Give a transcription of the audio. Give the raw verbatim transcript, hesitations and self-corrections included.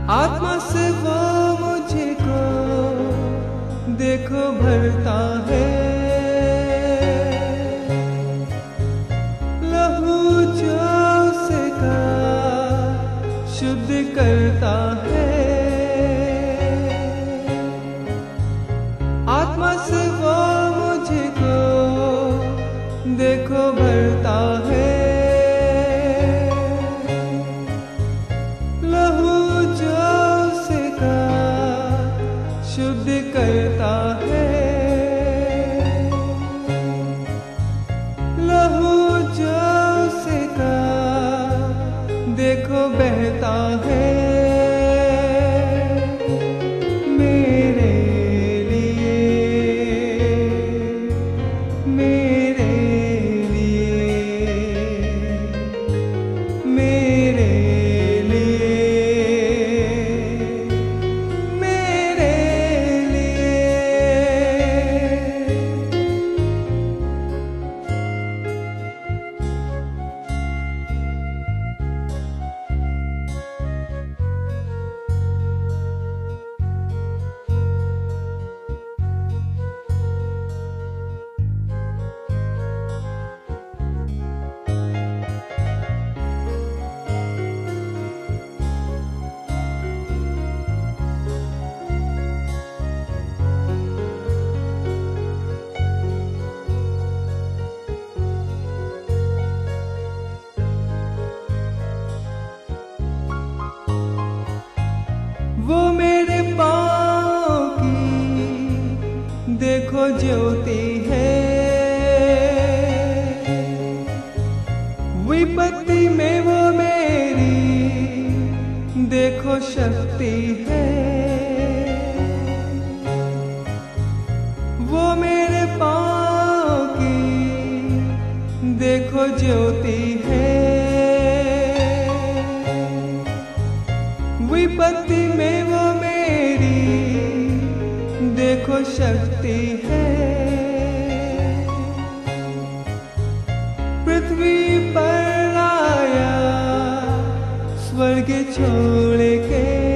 आत्मा से वो मुझको देखो भरता है, लहू जो उसका शुद्ध करता है। आत्मा से वो मुझको देखो भरता है, शुद्ध करता है। लहू जो उसका देखो बहता है, मेरे लिए, मेरे लिए, मेरे वो मेरे पाँव की देखो ज्योति है, विपत्ति में वो मेरी देखो शक्ति है। वो मेरे पाँव की देखो ज्योति है, विपत्ति में वो मेरी देखो शक्ति है। पृथ्वी पर आया स्वर्ग छोड़ के,